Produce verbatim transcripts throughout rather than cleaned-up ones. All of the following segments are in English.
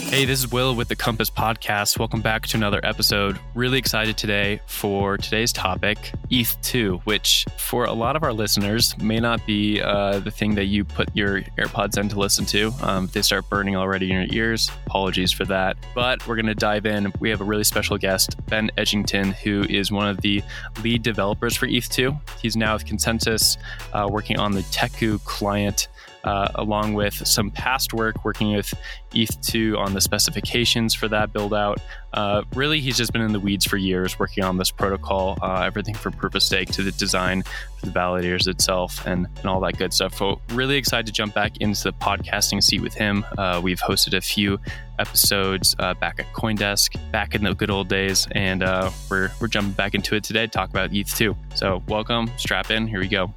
Hey, this is Will with the Compass Podcast. Welcome back to another episode. Really excited today for today's topic, E T H two, which for a lot of our listeners may not be uh, the thing that you put your AirPods in to listen to. Um, if they start burning already in your ears, apologies for that. But we're going to dive in. We have a really special guest, Ben Edgington, who is one of the lead developers for E T H two. He's now with Consensus, uh, working on the Teku client. Uh, along with some past work working with E T H two on the specifications for that build out. Uh, really, he's just been in the weeds for years working on this protocol, uh, everything from proof of stake to the design for the validators itself and, and all that good stuff. So really excited to jump back into the podcasting seat with him. Uh, we've hosted a few episodes uh, back at CoinDesk, back in the good old days, and uh, we're, we're jumping back into it today to talk about E T H two. So welcome, strap in, here we go.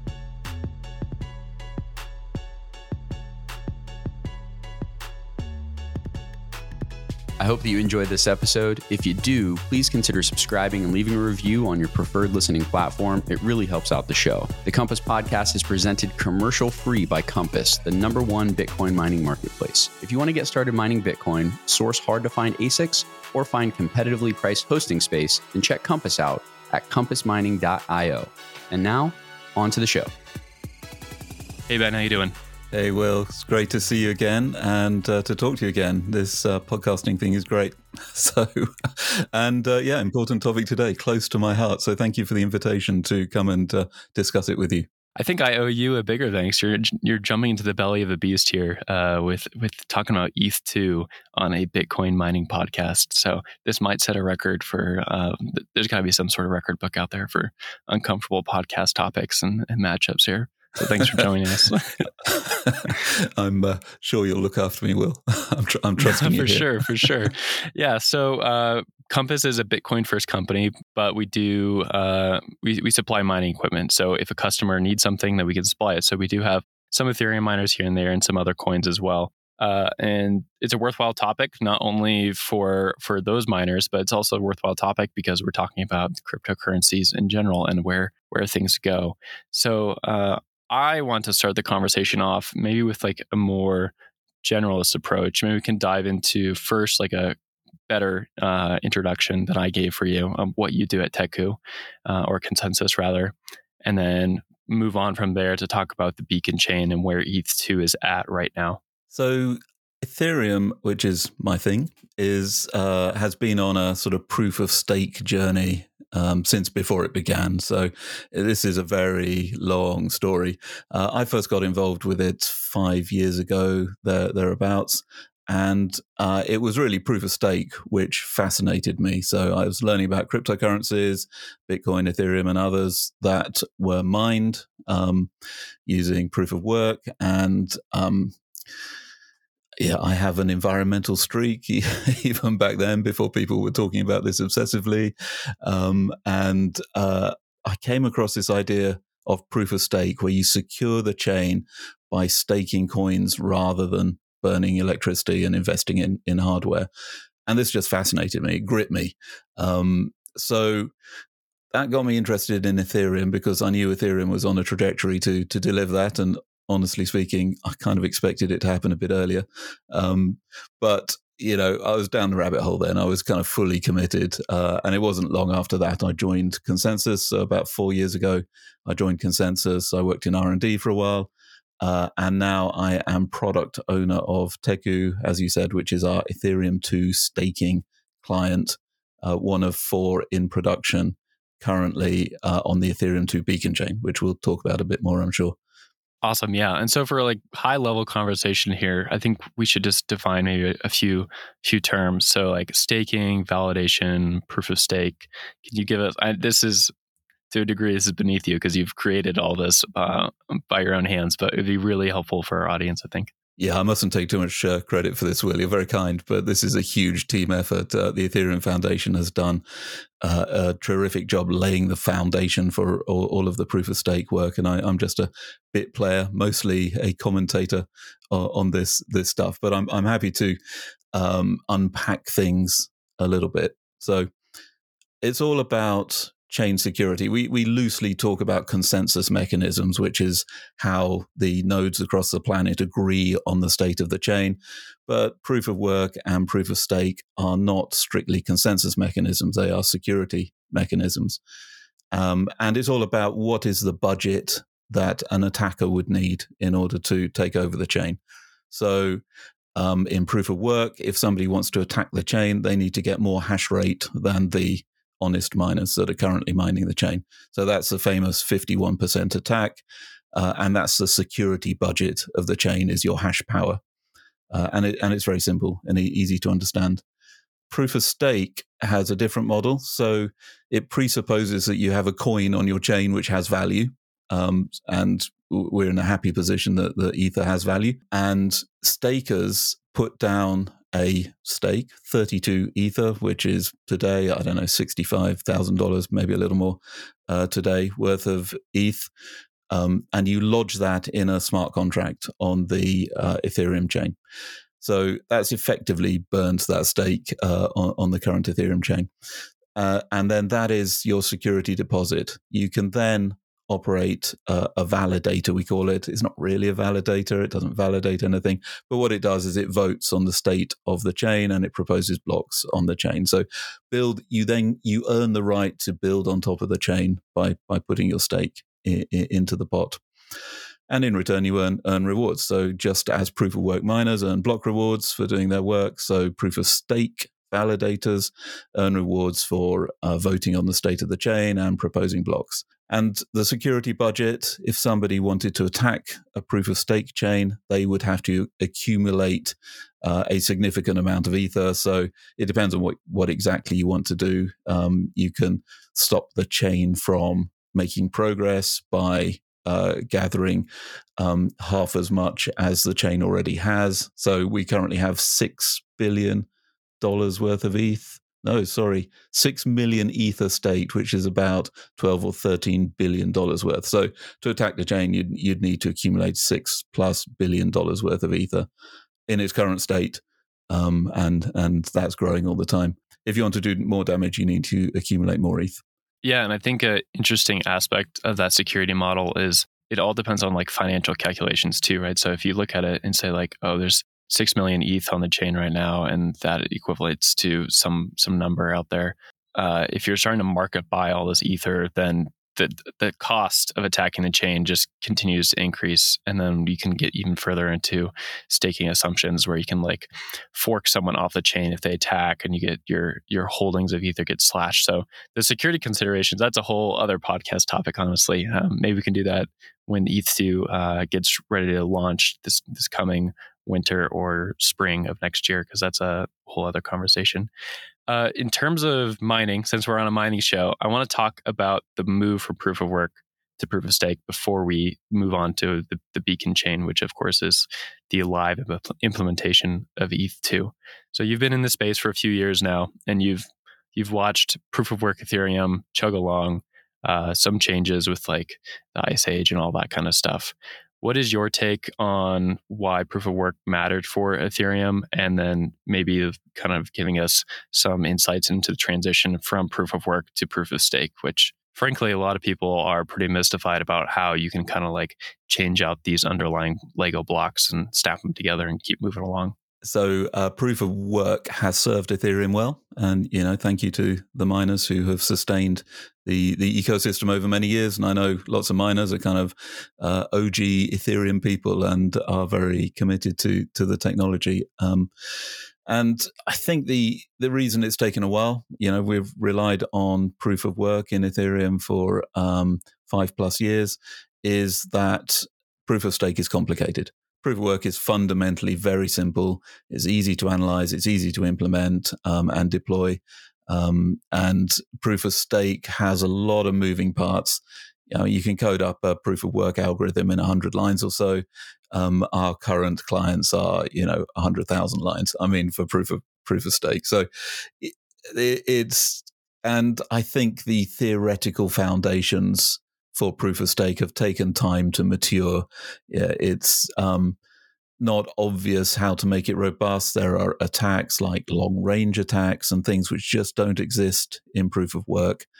I hope that you enjoyed this episode. If you do, please consider subscribing and leaving a review on your preferred listening platform. It really helps out the show. The Compass Podcast is presented commercial free by Compass, the number one Bitcoin mining marketplace. If you want to get started mining Bitcoin, source hard to find A SICs, or find competitively priced hosting space, then check Compass out at compass mining dot io. And now, on to the show. Hey Ben, how you doing? Hey, Will, it's great to see you again and uh, to talk to you again. This uh, podcasting thing is great. So, and uh, yeah, important topic today, close to my heart. So thank you for the invitation to come and uh, discuss it with you. I think I owe you a bigger thanks. You're you're jumping into the belly of the beast here uh, with with talking about E T H two on a Bitcoin mining podcast. So this might set a record for. Uh, there's got to be some sort of record book out there for uncomfortable podcast topics and, and matchups here. So thanks for joining us. I'm uh, sure you'll look after me, Will. I'm, tr- I'm trusting you for here. sure, for sure. Yeah. So uh, Compass is a Bitcoin first company, but we do uh, we we supply mining equipment. So if a customer needs something, then we can supply it. So we do have some Ethereum miners here and there, and some other coins as well. Uh, and it's a worthwhile topic, not only for for those miners, but it's also a worthwhile topic because we're talking about cryptocurrencies in general and where where things go. So. Uh, I want to start the conversation off maybe with like a more generalist approach. Maybe we can dive into first like a better uh, introduction than I gave for you of what you do at Teku uh, or Consensus rather, and then move on from there to talk about the Beacon chain and where E T H two is at right now. So Ethereum, which is my thing, is uh, has been on a sort of proof of stake journey um, since before it began. So this is a very long story. Uh, I first got involved with it five years ago, there, thereabouts, and uh, it was really proof of stake, which fascinated me. So I was learning about cryptocurrencies, Bitcoin, Ethereum, and others that were mined um, using proof of work, and um, yeah, I have an environmental streak, even back then, before people were talking about this obsessively. Um, and uh, I came across this idea of proof of stake, where you secure the chain by staking coins rather than burning electricity and investing in, in hardware. And this just fascinated me, it gripped me. Um, so that got me interested in Ethereum because I knew Ethereum was on a trajectory to to deliver that. And honestly speaking, I kind of expected it to happen a bit earlier. Um, but, you know, I was down the rabbit hole then. I was kind of fully committed. Uh, and it wasn't long after that I joined Consensus. So about four years ago, I joined Consensus. I worked in R and D for a while. Uh, and now I am product owner of Teku, as you said, which is our Ethereum two staking client, uh, one of four in production currently uh, on the Ethereum two Beacon chain, which we'll talk about a bit more, I'm sure. Awesome. Yeah. And so for like high level conversation here, I think we should just define maybe a few few terms. So like staking, validation, proof of stake. Can you give us, I, this is to a degree, this is beneath you because you've created all this uh, by your own hands, but it'd be really helpful for our audience, I think. Yeah, I mustn't take too much uh, credit for this, Will. You're very kind, but this is a huge team effort. Uh, the Ethereum Foundation has done uh, a terrific job laying the foundation for all, all of the proof of stake work, and I, I'm just a bit player, mostly a commentator uh, on this this stuff. But I'm I'm happy to um, unpack things a little bit. So it's all about chain security. We we loosely talk about consensus mechanisms, which is how the nodes across the planet agree on the state of the chain. But proof of work and proof of stake are not strictly consensus mechanisms. They are security mechanisms. Um, and it's all about what is the budget that an attacker would need in order to take over the chain. So um, in proof of work, if somebody wants to attack the chain, they need to get more hash rate than the honest miners that are currently mining the chain. So that's the famous fifty-one percent attack. Uh, and that's the security budget of the chain is your hash power. Uh, and it, and it's very simple and easy to understand. Proof of stake has a different model. So it presupposes that you have a coin on your chain which has value. Um, and we're in a happy position that the Ether has value. And stakers put down a stake, thirty-two Ether, which is today, I don't know, sixty-five thousand dollars, maybe a little more uh, today worth of E T H. Um, and you lodge that in a smart contract on the uh, Ethereum chain. So that's effectively burned that stake uh, on, on the current Ethereum chain. Uh, and then that is your security deposit. You can then operate uh, a validator, we call it. It's not really a validator. It doesn't validate anything. But what it does is it votes on the state of the chain and it proposes blocks on the chain. So build, you then, you earn the right to build on top of the chain by, by putting your stake in, in, into the pot. And in return, you earn earn rewards. So just as proof of work miners earn block rewards for doing their work, so proof of stake validators earn rewards for uh, voting on the state of the chain and proposing blocks. And the security budget, if somebody wanted to attack a proof of stake chain, they would have to accumulate uh, a significant amount of Ether. So it depends on what, what exactly you want to do. Um, you can stop the chain from making progress by Uh, gathering um, half as much as the chain already has. So we currently have six billion dollars worth of E T H. No, sorry, six million Ether state, which is about twelve or thirteen billion dollars worth. So to attack the chain, you'd, you'd need to accumulate six plus billion dollars worth of Ether in its current state. Um, and, and that's growing all the time. If you want to do more damage, you need to accumulate more E T H. Yeah, and I think an interesting aspect of that security model is it all depends on like financial calculations too, right? So if you look at it and say like, oh, there's six million E T H on the chain right now, and that equates to some some number out there. Uh, if you're starting to market buy all this Ether, then the the cost of attacking the chain just continues to increase, and then you can get even further into staking assumptions where you can like fork someone off the chain if they attack, and you get your your holdings of Ether get slashed. So the security considerations, that's a whole other podcast topic, honestly. Um, maybe we can do that when E T H two uh, gets ready to launch this this coming winter or spring of next year, because that's a whole other conversation. Uh, in terms of mining, since we're on a mining show, I want to talk about the move from proof of work to proof of stake before we move on to the, the Beacon chain, which of course is the live implementation of E T H two. So you've been in this space for a few years now, and you've you've watched proof of work Ethereum chug along, uh, some changes with like the Ice Age and all that kind of stuff. What is your take on why proof of work mattered for Ethereum, and then maybe kind of giving us some insights into the transition from proof of work to proof of stake, which frankly, a lot of people are pretty mystified about how you can kind of like change out these underlying Lego blocks and stack them together and keep moving along. So uh, proof of work has served Ethereum well. And, you know, thank you to the miners who have sustained the, the ecosystem over many years. And I know lots of miners are kind of uh, O G Ethereum people and are very committed to to the technology. Um, and I think the the reason it's taken a while, you know, we've relied on proof of work in Ethereum for um, five plus years, is that proof of stake is complicated. Proof of work is fundamentally very simple. It's easy to analyze. It's easy to implement um, and deploy. Um, and proof of stake has a lot of moving parts. You know, you can code up a proof of work algorithm in one hundred lines or so. Um, our current clients are, you know, one hundred thousand lines. I mean, for proof of proof of stake. So it, it's, and I think the theoretical foundations for proof of stake have taken time to mature. Yeah, it's um, not obvious how to make it robust. There are attacks like long range attacks and things which just don't exist in proof of work.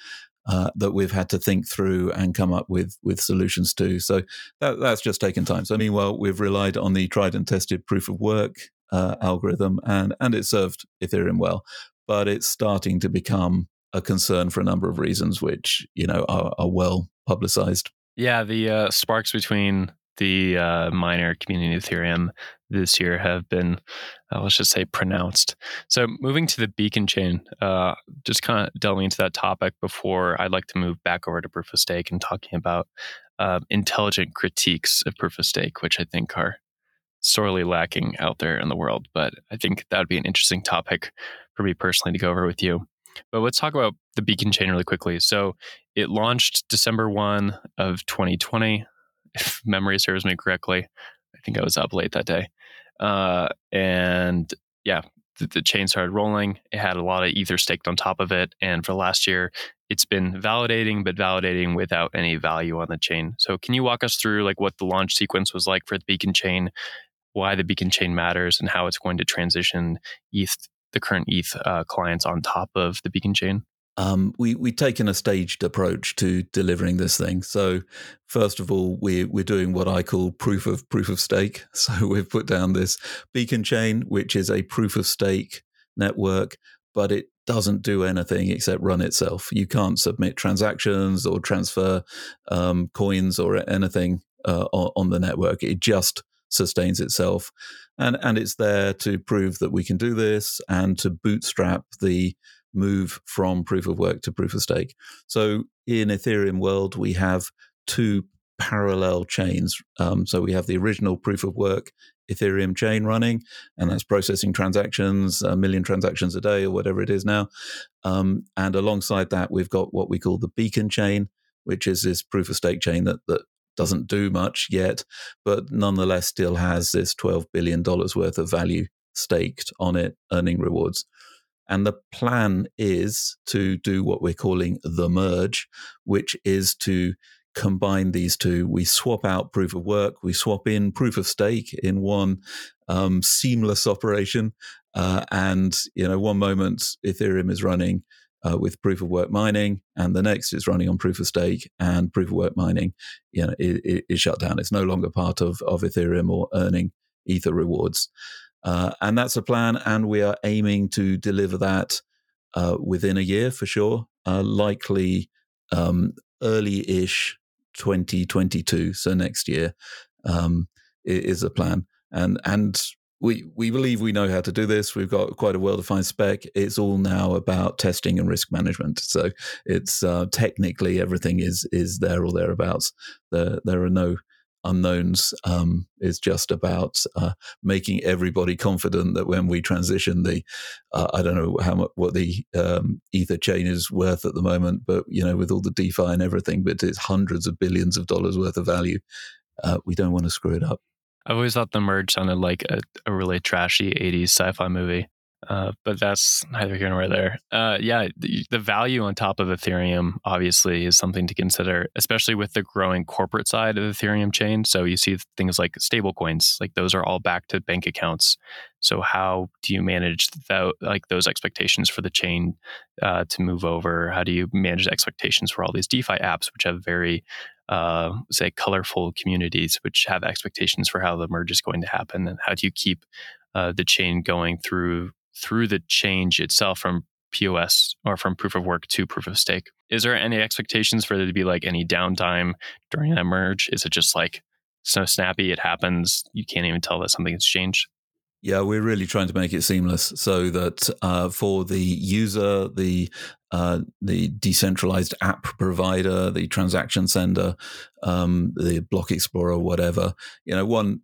uh, that we've had to think through and come up with with solutions to. So that, that's just taken time. So meanwhile, we've relied on the tried and tested proof of work uh, algorithm, and and it served Ethereum well, but it's starting to become a concern for a number of reasons, which you know are, are well publicized. Yeah, the uh, sparks between the uh, miner community and Ethereum this year have been, uh, let's just say, pronounced. So moving to the Beacon chain, uh, just kind of delving into that topic before I'd like to move back over to proof of stake and talking about uh, intelligent critiques of proof of stake, which I think are sorely lacking out there in the world. But I think that would be an interesting topic for me personally to go over with you. But let's talk about the Beacon chain really quickly. So it launched December first of twenty twenty, if memory serves me correctly. I think I was up late that day. Uh, and yeah, the, the chain started rolling. It had a lot of Ether staked on top of it. And for last year, it's been validating, but validating without any value on the chain. So can you walk us through like what the launch sequence was like for the Beacon chain, why the Beacon chain matters, and how it's going to transition E T H, the current E T H uh, clients on top of the Beacon chain? Um, we, we've taken a staged approach to delivering this thing. So first of all, we, we're doing what I call proof of proof of stake. So we've put down this Beacon chain, which is a proof of stake network, but it doesn't do anything except run itself. You can't submit transactions or transfer um, coins or anything uh, on, on the network. It just sustains itself. And, and it's there to prove that we can do this and to bootstrap the move from proof of work to proof of stake. So in Ethereum world, we have two parallel chains. Um, so we have the original proof of work Ethereum chain running, and that's processing transactions, a million transactions a day or whatever it is now. Um, and alongside that, we've got what we call the Beacon chain, which is this proof of stake chain that, that doesn't do much yet, but nonetheless still has this twelve billion dollars worth of value staked on it, earning rewards. And the plan is to do what we're calling the merge, which is to combine these two. We swap out proof of work, we swap in proof of stake in one um, seamless operation. Uh, and, you know, one moment Ethereum is running uh, with proof of work mining, and the next is running on proof of stake, and proof of work mining, you know, is, is shut down. It's no longer part of, of Ethereum or earning Ether rewards. Uh, and that's a plan, and we are aiming to deliver that uh, within a year for sure, uh, likely um, early-ish twenty twenty-two, so next year um, is a plan. And and we we believe we know how to do this. We've got quite a well-defined spec. It's all now about testing and risk management. So it's uh, technically everything is is there or thereabouts. There there are no unknowns. Um, it's just about uh, making everybody confident that when we transition the, uh, I don't know how much what the um, Ether chain is worth at the moment, but you know, with all the DeFi and everything, but it's hundreds of billions of dollars worth of value. Uh, we don't want to screw it up. I've always thought the merge sounded like a, a really trashy eighties sci-fi movie. Uh, but that's neither here nor there. Uh, yeah, the, the value on top of Ethereum obviously is something to consider, especially with the growing corporate side of the Ethereum chain. So you see things like stablecoins, like those are all back to bank accounts. So how do you manage that, like those expectations for the chain uh, to move over? How do you manage the expectations for all these DeFi apps, which have very, uh, say, colorful communities, which have expectations for how the merge is going to happen? And how do you keep uh, the chain going through through the change itself from P O S or from proof of work to proof of stake? Is there any expectations for there to be like any downtime during that merge? Is it just like so snappy, it happens, you can't even tell that something has changed? Yeah, we're really trying to make it seamless so that uh, for the user, the uh, the decentralized app provider, the transaction sender, um, the block explorer, whatever, you know, one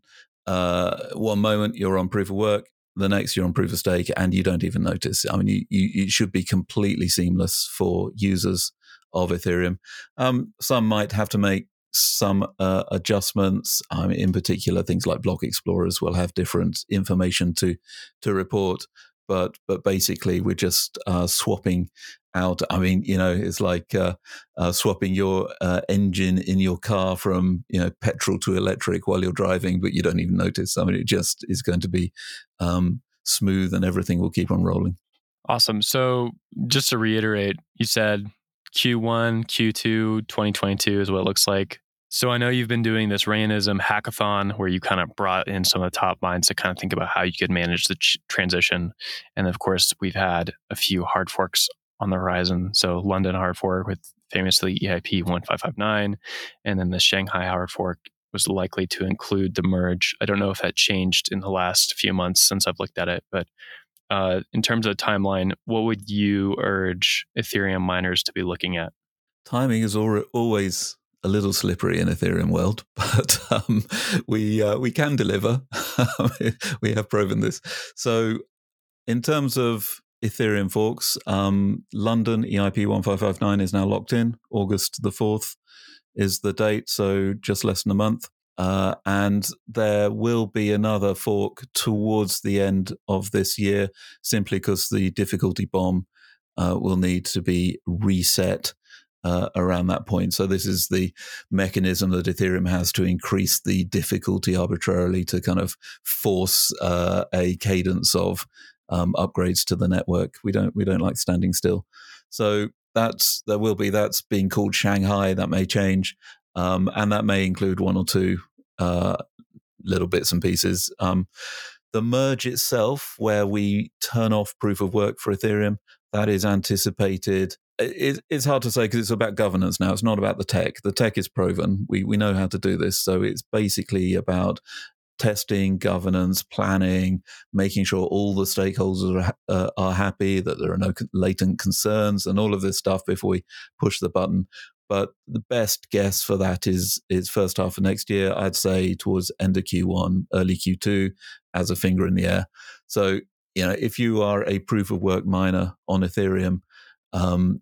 uh, one moment you're on proof of work, the next you're on proof of stake, and you don't even notice. I mean, you, you, it should be completely seamless for users of Ethereum. Um, some might have to make some uh, adjustments. I mean, in particular, things like block explorers will have different information to to report. But but basically, we're just uh, swapping out. I mean, you know, it's like uh, uh, swapping your uh, engine in your car from, you know, petrol to electric while you're driving, but you don't even notice. I mean, it just is going to be um, smooth, and everything will keep on rolling. Awesome. So just to reiterate, you said Q one, Q two, twenty twenty-two is what it looks like. So I know you've been doing this Rainism hackathon where you kind of brought in some of the top minds to kind of think about how you could manage the ch- transition. And of course, we've had a few hard forks on the horizon. So London hard fork with famously E I P one five five nine, and then the Shanghai hard fork was likely to include the merge. I don't know if that changed in the last few months since I've looked at it, but uh, in terms of timeline, what would you urge Ethereum miners to be looking at? Timing is al- always a little slippery in Ethereum world, but um, we uh, we can deliver. We have proven this. So in terms of Ethereum forks, um, London E I P one five five nine is now locked in. August the fourth is the date, so just less than a month. Uh, and there will be another fork towards the end of this year, simply because the difficulty bomb uh, will need to be reset Uh, around that point. So this is the mechanism that Ethereum has to increase the difficulty arbitrarily to kind of force uh, a cadence of um, upgrades to the network. We don't we don't like standing still. So that's there will be that's being called Shanghai. That may change, um, and that may include one or two uh, little bits and pieces. Um, the merge itself, where we turn off proof of work for Ethereum, that is anticipated. It, it's hard to say because it's about governance now. It's not about the tech. The tech is proven. We we know how to do this. So it's basically about testing, governance, planning, making sure all the stakeholders are, uh, are happy, that there are no latent concerns, and all of this stuff before we push the button. But the best guess for that is is first half of next year. I'd say towards end of Q one, early Q two, as a finger in the air. So you know, if you are a proof of work miner on Ethereum, um,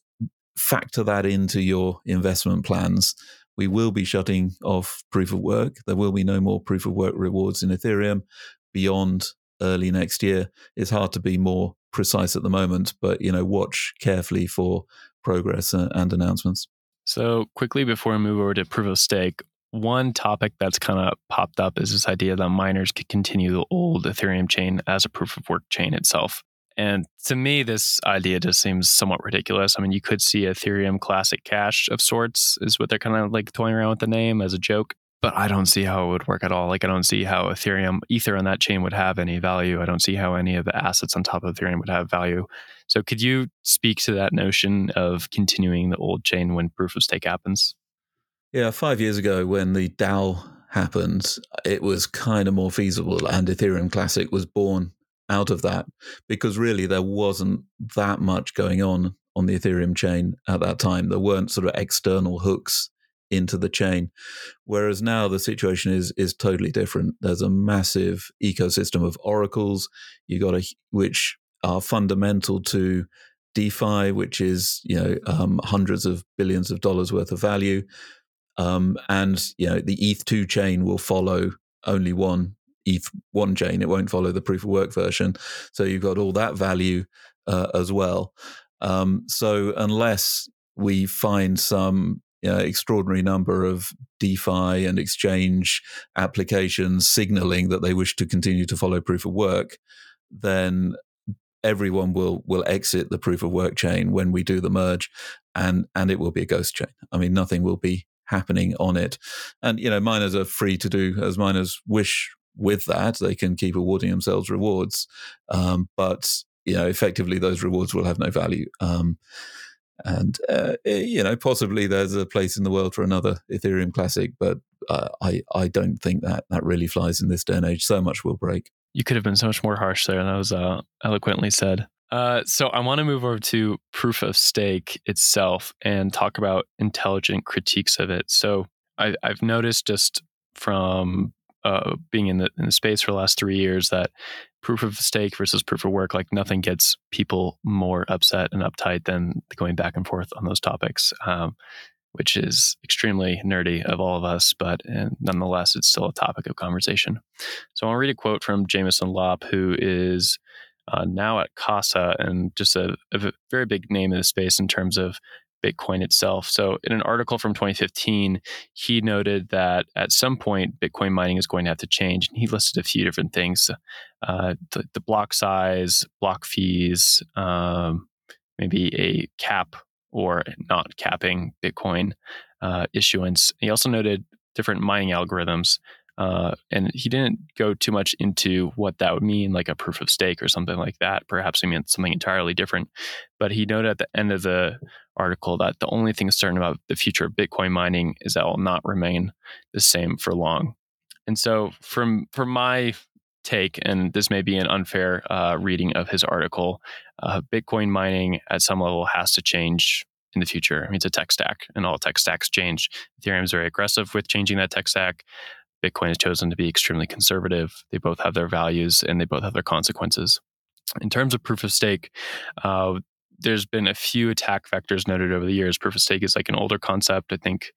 factor that into your investment plans. We will be shutting off proof of work. There will be no more proof of work rewards in Ethereum beyond early next year. It's hard to be more precise at the moment, but you know, watch carefully for progress and announcements. So quickly before we move over to proof of stake, one topic that's kind of popped up is this idea that miners could continue the old Ethereum chain as a proof of work chain itself. And to me, this idea just seems somewhat ridiculous. I mean, you could see Ethereum Classic Cash of sorts is what they're kind of like toying around with the name as a joke. But I don't see how it would work at all. Like, I don't see how Ethereum, Ether on that chain would have any value. I don't see how any of the assets on top of Ethereum would have value. So could you speak to that notion of continuing the old chain when proof of stake happens? Yeah, five years ago when the DAO happened, it was kind of more feasible, and Ethereum Classic was born out of that because really there wasn't that much going on on the Ethereum chain at that time. There weren't sort of external hooks into the chain, whereas now the situation is is totally different. There's a massive ecosystem of oracles you got a, which are fundamental to DeFi, which is you know um, hundreds of billions of dollars worth of value. Um, and you know the E T H two chain will follow only one E T H one chain. It won't follow the proof of work version. So you've got all that value uh, as well. Um, so unless we find some you know, extraordinary number of DeFi and exchange applications signaling that they wish to continue to follow proof of work, then everyone will will exit the proof of work chain when we do the merge, and and it will be a ghost chain. I mean, nothing will be happening on it. And, you know, miners are free to do as miners wish with that. They can keep awarding themselves rewards. Um, but, you know, effectively those rewards will have no value. Um, and, uh, you know, possibly there's a place in the world for another Ethereum Classic, but uh, I, I don't think that that really flies in this day and age. So much will break. You could have been so much more harsh there. That was uh, eloquently said. Uh, so I want to move over to proof of stake itself and talk about intelligent critiques of it. So I, I've noticed just from uh, being in the, in the space for the last three years that proof of stake versus proof of work, like nothing gets people more upset and uptight than going back and forth on those topics, um, which is extremely nerdy of all of us, but and nonetheless, it's still a topic of conversation. So I want to read a quote from Jameson Lopp, who is Uh, now at Casa, and just a, a very big name in the space in terms of Bitcoin itself. So in an article from twenty fifteen, he noted that at some point, Bitcoin mining is going to have to change. And he listed a few different things, uh, the, the block size, block fees, um, maybe a cap or not capping Bitcoin uh, issuance. He also noted different mining algorithms. Uh, and he didn't go too much into what that would mean, like a proof of stake or something like that. Perhaps he meant something entirely different. But he noted at the end of the article that the only thing certain about the future of Bitcoin mining is that it will not remain the same for long. And so from from my take, and this may be an unfair uh, reading of his article, uh, Bitcoin mining at some level has to change in the future. I mean, it's a tech stack, and all tech stacks change. Ethereum is very aggressive with changing that tech stack. Bitcoin has chosen to be extremely conservative. They both have their values and they both have their consequences. In terms of proof of stake, uh, there's been a few attack vectors noted over the years. Proof of stake is like an older concept. I think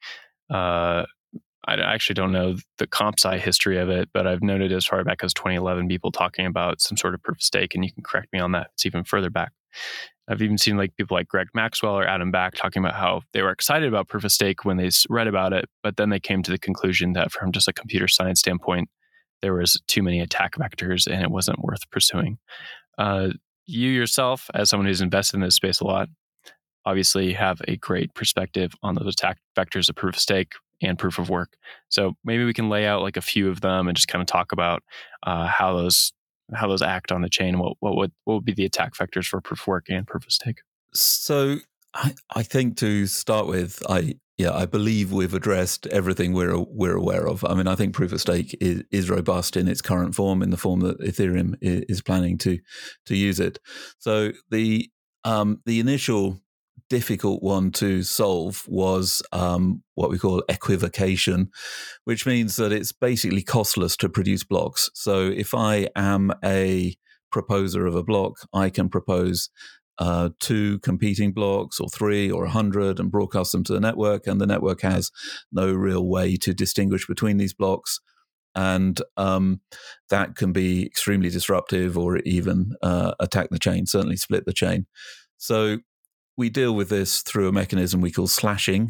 uh, I actually don't know the comp sci history of it, but I've noted as far back as twenty eleven people talking about some sort of proof of stake, and you can correct me on that. It's even further back. I've even seen like people like Greg Maxwell or Adam Back talking about how they were excited about proof of stake when they read about it, but then they came to the conclusion that from just a computer science standpoint, there was too many attack vectors and it wasn't worth pursuing. Uh, you yourself, as someone who's invested in this space a lot, obviously have a great perspective on those attack vectors of proof of stake and proof of work. So maybe we can lay out like a few of them and just kind of talk about uh, how those how those act on the chain. What what would what would be the attack vectors for proof of work and proof of stake? So I, I think to start with, I yeah I believe we've addressed everything we're we're aware of. I mean, I think proof of stake is, is robust in its current form, in the form that Ethereum is, is planning to to use it. So the um, the initial difficult one to solve was um, what we call equivocation, which means that it's basically costless to produce blocks. So if I am a proposer of a block, I can propose uh, two competing blocks or three or a hundred and broadcast them to the network, and the network has no real way to distinguish between these blocks. And um, that can be extremely disruptive or even uh, attack the chain, certainly split the chain. So we deal with this through a mechanism we call slashing.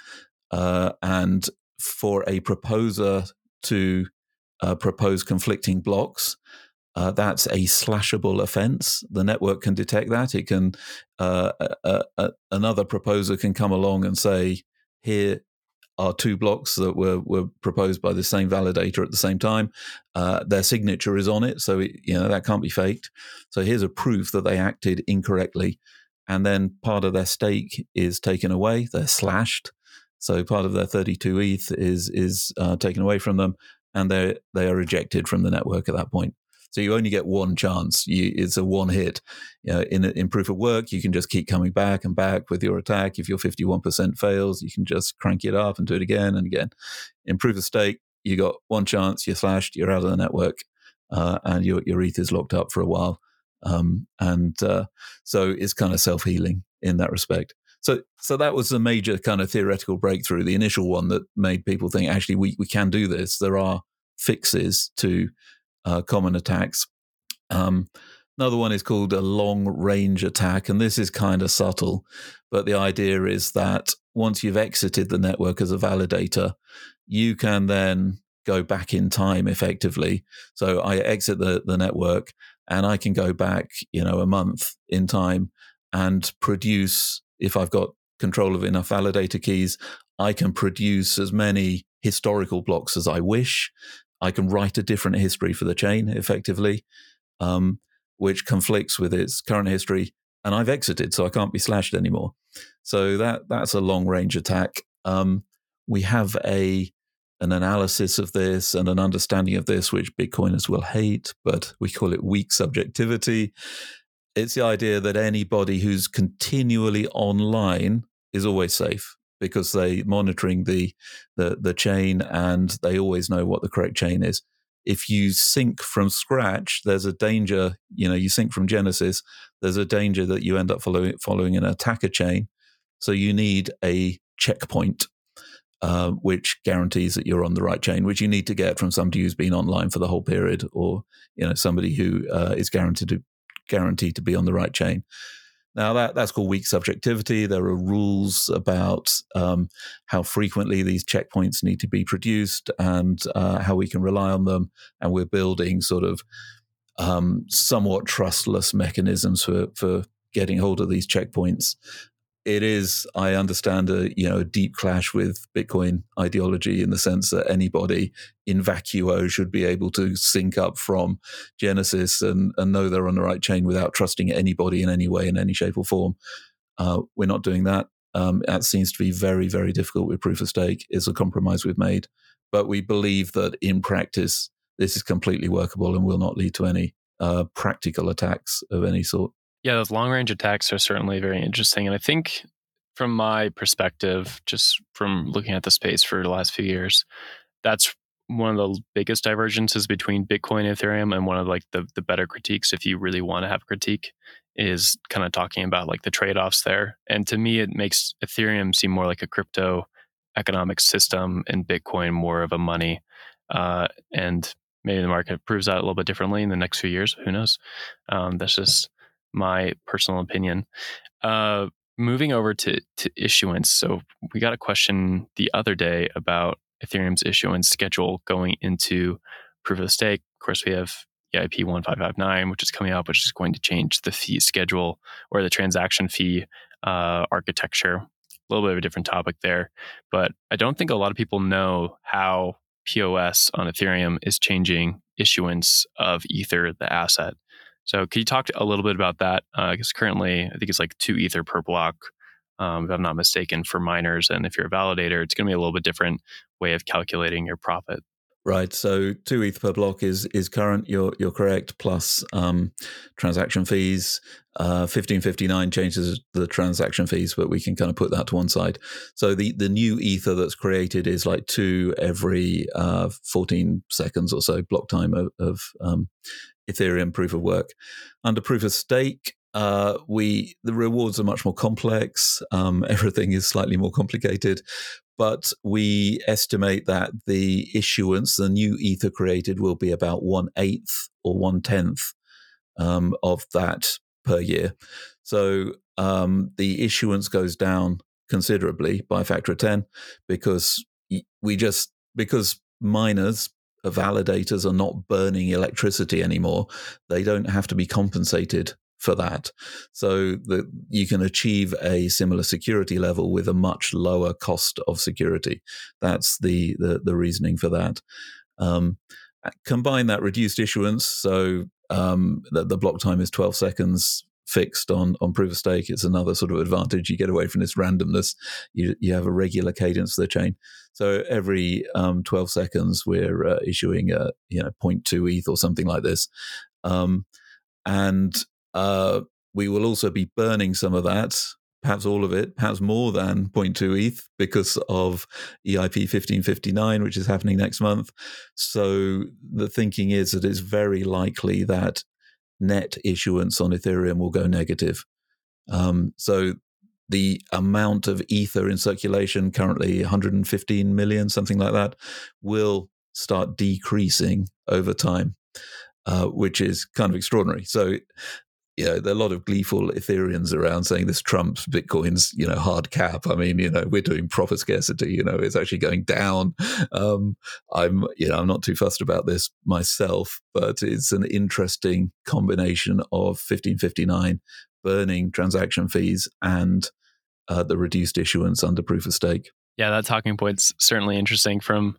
Uh, and for a proposer to uh, propose conflicting blocks, uh, that's a slashable offense. The network can detect that. It can uh, uh, uh, another proposer can come along and say, here are two blocks that were, were proposed by the same validator at the same time. Uh, their signature is on it, so it, you know that can't be faked. So here's a proof that they acted incorrectly. And then part of their stake is taken away. They're slashed. So part of their thirty-two E T H is is uh, taken away from them, and they they are ejected from the network at that point. So you only get one chance. You, it's a one hit. You know, in in proof of work, you can just keep coming back and back with your attack. If your fifty-one percent fails, you can just crank it up and do it again and again. In proof of stake, you got one chance. You're slashed. You're out of the network, uh, and your your E T H is locked up for a while. Um, and uh, so it's kind of self-healing in that respect. So so that was a major kind of theoretical breakthrough, the initial one that made people think, actually, we, we can do this. There are fixes to uh, common attacks. Um, another one is called a long-range attack, and this is kind of subtle, but the idea is that once you've exited the network as a validator, you can then go back in time effectively. So I exit the, the network, and I can go back, you know, a month in time and produce, if I've got control of enough validator keys, I can produce as many historical blocks as I wish. I can write a different history for the chain effectively, um, which conflicts with its current history. And I've exited, so I can't be slashed anymore. So that that's a long-range attack. Um, we have a an analysis of this and an understanding of this, which Bitcoiners will hate, but we call it weak subjectivity. It's the idea that anybody who's continually online is always safe because they're monitoring the, the, the chain and they always know what the correct chain is. If you sync from scratch, there's a danger, you know, you sync from Genesis, there's a danger that you end up following, following an attacker chain. So you need a checkpoint. Uh, which guarantees that you're on the right chain, which you need to get from somebody who's been online for the whole period, or you know somebody who uh, is guaranteed to guaranteed to be on the right chain. Now that that's called weak subjectivity. There are rules about um, how frequently these checkpoints need to be produced and uh, how we can rely on them, and we're building sort of um, somewhat trustless mechanisms for for getting hold of these checkpoints. it is, I understand, a you know a deep clash with Bitcoin ideology in the sense that anybody in vacuo should be able to sync up from Genesis and, and know they're on the right chain without trusting anybody in any way, in any shape or form. Uh, we're not doing that. Um, that seems to be very, very difficult with proof of stake. It's a compromise we've made. But we believe that in practice, this is completely workable and will not lead to any uh, practical attacks of any sort. Yeah, those long range attacks are certainly very interesting. And I think from my perspective, just from looking at the space for the last few years, that's one of the biggest divergences between Bitcoin and Ethereum, and one of like the, the better critiques, if you really want to have a critique, is kind of talking about like the trade-offs there. And to me, it makes Ethereum seem more like a crypto economic system and Bitcoin more of a money. Uh, and maybe the market proves that a little bit differently in the next few years. Who knows? Um, that's just my personal opinion. Uh, moving over to, to issuance. So we got a question the other day about Ethereum's issuance schedule going into proof of stake. Of course, we have E I P one five five nine, which is coming up, which is going to change the fee schedule or the transaction fee uh, architecture. A little bit of a different topic there. But I don't think a lot of people know how P O S on Ethereum is changing issuance of Ether, the asset. So can you talk a little bit about that? Because uh, currently, I think it's like two Ether per block, um, if I'm not mistaken, for miners. And if you're a validator, it's going to be a little bit different way of calculating your profit. Right. So two E T H per block is is current. You're you're correct. Plus um, transaction fees. Uh, fifteen fifty-nine changes the transaction fees, but we can kind of put that to one side. So the the new Ether that's created is like two every uh, fourteen seconds or so block time of, of um, Ethereum proof of work. Under proof of stake, uh, we the rewards are much more complex. Um, everything is slightly more complicated. But we estimate that the issuance, the new Ether created, will be about one eighth or one tenth um, of that per year. So um, the issuance goes down considerably by a factor of ten because we just because miners, validators, are not burning electricity anymore. They don't have to be compensated for that, so that you can achieve a similar security level with a much lower cost of security. That's the the, the reasoning for that. Um, combine that reduced issuance, so um, the, the block time is twelve seconds fixed on on proof of stake. It's another sort of advantage. You get away from this randomness. You you have a regular cadence of the chain. So every um, twelve seconds, we're uh, issuing a you know zero point two E T H or something like this, um, and Uh, we will also be burning some of that, perhaps all of it, perhaps more than zero point two E T H because of E I P fifteen fifty-nine, which is happening next month. So the thinking is that it's very likely that net issuance on Ethereum will go negative. Um, so the amount of Ether in circulation, currently one hundred fifteen million, something like that, will start decreasing over time, uh, which is kind of extraordinary. So yeah, there are a lot of gleeful Ethereans around saying this trumps Bitcoin's, you know, hard cap. I mean, you know, we're doing proper scarcity. You know, it's actually going down. Um, I'm, you know, I'm not too fussed about this myself, but it's an interesting combination of fifteen fifty-nine burning transaction fees and uh, the reduced issuance under proof of stake. Yeah, that talking point's certainly interesting. From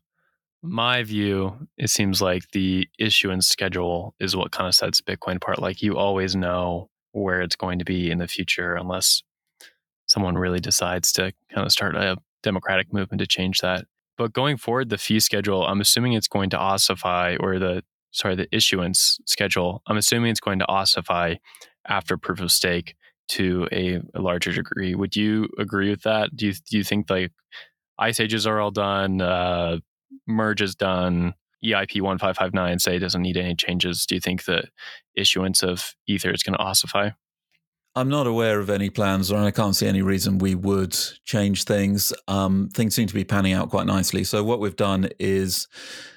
my view, it seems like the issuance schedule is what kind of sets Bitcoin apart. Like you always know where it's going to be in the future unless someone really decides to kind of start a democratic movement to change that. But going forward, the fee schedule, I'm assuming it's going to ossify, or the, sorry, the issuance schedule, I'm assuming it's going to ossify after proof of stake to a, a larger degree. Would you agree with that? Do you, do you think like ice ages are all done, uh, merge is done, E I P one five five nine say doesn't need any changes? Do you think the issuance of Ether is going to ossify? I'm not aware of any plans, or I can't see any reason we would change things. Um, things seem to be panning out quite nicely. So what we've done is,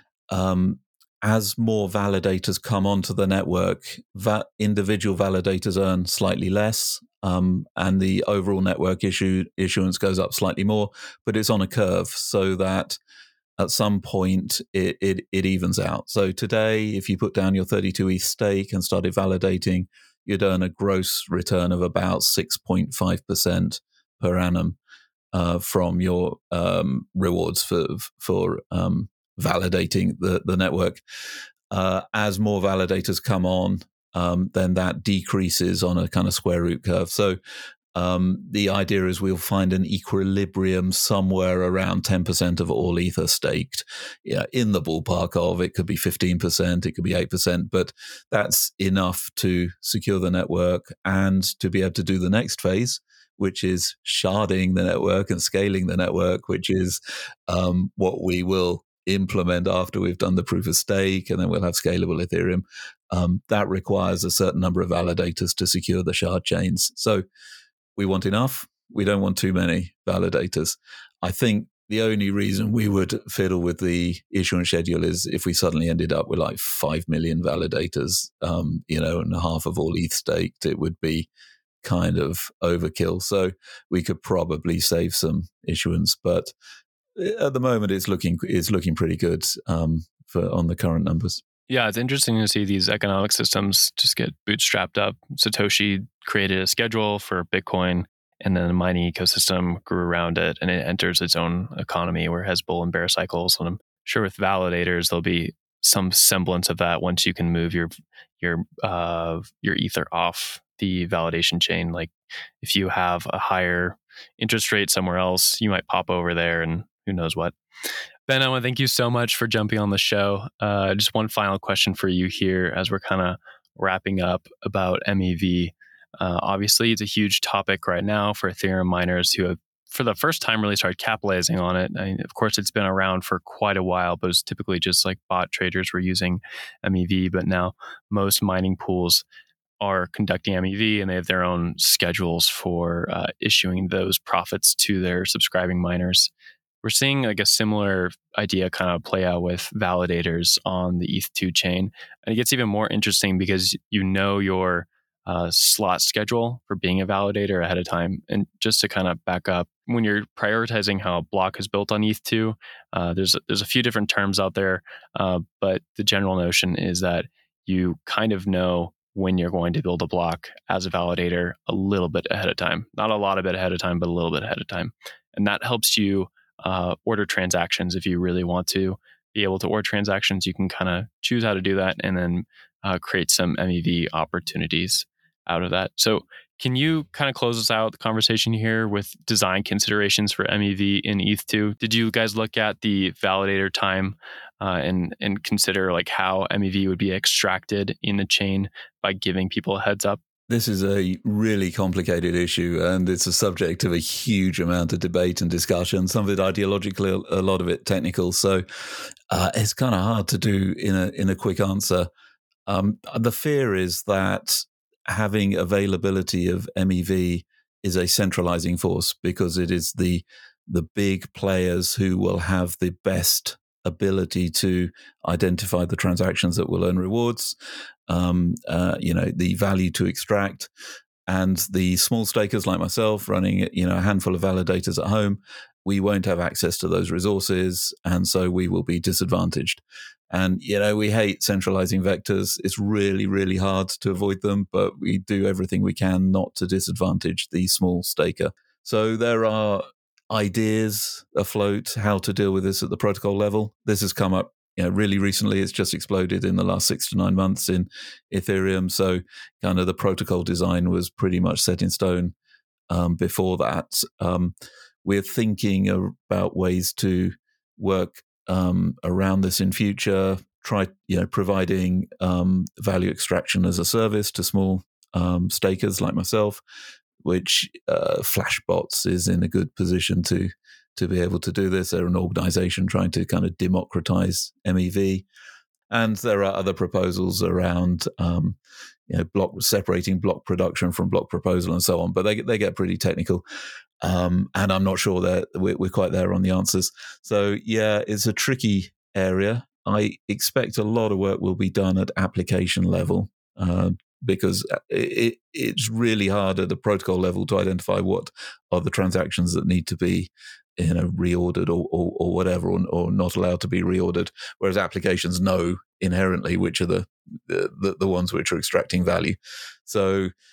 um, as more validators come onto the network, va- individual validators earn slightly less, um, and the overall network issue issuance goes up slightly more, but it's on a curve so that at some point it, it, it evens out. So today, if you put down your thirty-two E T H stake and started validating, you'd earn a gross return of about six point five percent per annum uh, from your um, rewards for for um, validating the the network. Uh, as more validators come on, um, then that decreases on a kind of square root curve. So um, the idea is we'll find an equilibrium somewhere around ten percent of all Ether staked. Yeah, in the ballpark of, it could be fifteen percent, it could be eight percent, but that's enough to secure the network and to be able to do the next phase, which is sharding the network and scaling the network, which is um, what we will implement after we've done the proof of stake, and then we'll have scalable Ethereum. Um, that requires a certain number of validators to secure the shard chains. So we want enough. We don't want too many validators. I think the only reason we would fiddle with the issuance schedule is if we suddenly ended up with like five million validators, um, you know, and half of all E T H staked, it would be kind of overkill. So we could probably save some issuance, but at the moment it's looking it's looking pretty good um, for on the current numbers. Yeah, it's interesting to see these economic systems just get bootstrapped up. Satoshi created a schedule for Bitcoin, and then the mining ecosystem grew around it, and it enters its own economy where it has bull and bear cycles. And I'm sure with validators, there'll be some semblance of that once you can move your your uh, your Ether off the validation chain. Like if you have a higher interest rate somewhere else, you might pop over there and who knows what. Ben, I want to thank you so much for jumping on the show. Uh, just one final question for you here as we're kind of wrapping up about M E V. Uh, obviously, it's a huge topic right now for Ethereum miners who have, for the first time, really started capitalizing on it. I mean, of course, it's been around for quite a while, but it's typically just like bot traders were using M E V. But now most mining pools are conducting M E V, and they have their own schedules for uh, issuing those profits to their subscribing miners. We're seeing like a similar idea kind of play out with validators on the E T H two chain. And it gets even more interesting because you know your uh, slot schedule for being a validator ahead of time. And just to kind of back up, when you're prioritizing how a block is built on E T H two, uh, there's, there's a few different terms out there, uh, but the general notion is that you kind of know when you're going to build a block as a validator a little bit ahead of time. Not a lot of it ahead of time, but a little bit ahead of time. And that helps you Uh, order transactions. If you really want to be able to order transactions, you can kind of choose how to do that and then uh, create some M E V opportunities out of that. So can you kind of close us out the conversation here with design considerations for M E V in E T H two? Did you guys look at the validator time uh, and, and consider like how M E V would be extracted in the chain by giving people a heads up? This is a really complicated issue, and it's a subject of a huge amount of debate and discussion, some of it ideological, a lot of it technical. So uh, it's kind of hard to do in a in a quick answer. Um, the fear is that having availability of M E V is a centralizing force because it is the the big players who will have the best ability to identify the transactions that will earn rewards, um, uh, you know, the value to extract, and the small stakers like myself running, you know, a handful of validators at home, we won't have access to those resources, and so we will be disadvantaged. And, you know, we hate centralizing vectors. It's really, really hard to avoid them, but we do everything we can not to disadvantage the small staker. So there are ideas afloat how to deal with this at the protocol level. This has come up, you know, really recently. It's just exploded in the last six to nine months in Ethereum. So kind of the protocol design was pretty much set in stone um, before that. Um, we're thinking about ways to work um, around this in future, try, you know, providing um, value extraction as a service to small um, stakers like myself, which uh, Flashbots is in a good position to to be able to do this. They're an organization trying to kind of democratize M E V. And there are other proposals around um, you know, block separating block production from block proposal and so on, but they, they get pretty technical. Um, and I'm not sure that we're, we're quite there on the answers. So yeah, it's a tricky area. I expect a lot of work will be done at application level, uh, because it, it's really hard at the protocol level to identify what are the transactions that need to be, you know, reordered or, or, or whatever, or, or not allowed to be reordered. Whereas applications know inherently which are the, the, the ones which are extracting value. So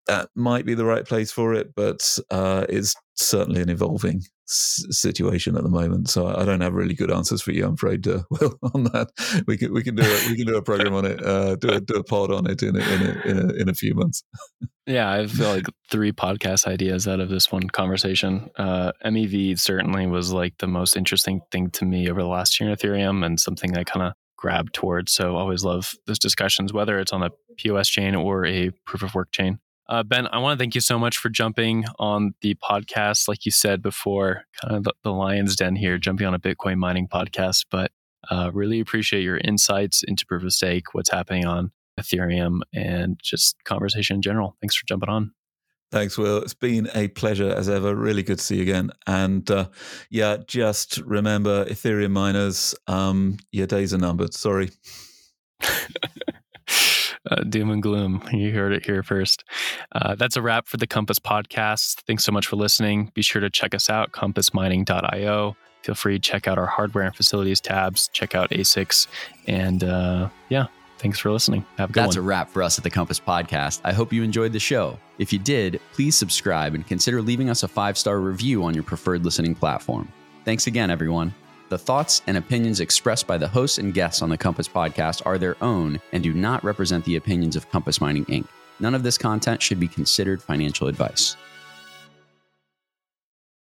that might be the right place for it, but uh, it's certainly an evolving s- situation at the moment. So I don't have really good answers for you, I'm afraid. Uh, Will, on that, we can we can do a, we can do a program on it, uh, do a do a pod on it in a, in a, in a, in a few months. Yeah, I feel like three podcast ideas out of this one conversation. Uh, M E V certainly was like the most interesting thing to me over the last year in Ethereum, and something I kind of grabbed towards. So I always love those discussions, whether it's on a P O S chain or a proof of work chain. Uh, Ben, I want to thank you so much for jumping on the podcast. Like you said before, kind of the, the lion's den here, jumping on a Bitcoin mining podcast, but uh, really appreciate your insights into proof of stake, what's happening on Ethereum, and just conversation in general. Thanks for jumping on. Thanks, Will. It's been a pleasure as ever. Really good to see you again. And uh, yeah, just remember, Ethereum miners, um, your days are numbered. Sorry. Uh, doom and gloom. You heard it here first. Uh, that's a wrap for the Compass podcast. Thanks so much for listening. Be sure to check us out, compass mining dot io. Feel free to check out our hardware and facilities tabs, check out A SICs. And uh, yeah, thanks for listening. Have a good That's one. a wrap for us at the Compass podcast. I hope you enjoyed the show. If you did, please subscribe and consider leaving us a five-star review on your preferred listening platform. Thanks again, everyone. The thoughts and opinions expressed by the hosts and guests on the Compass podcast are their own and do not represent the opinions of Compass Mining Incorporated. None of this content should be considered financial advice.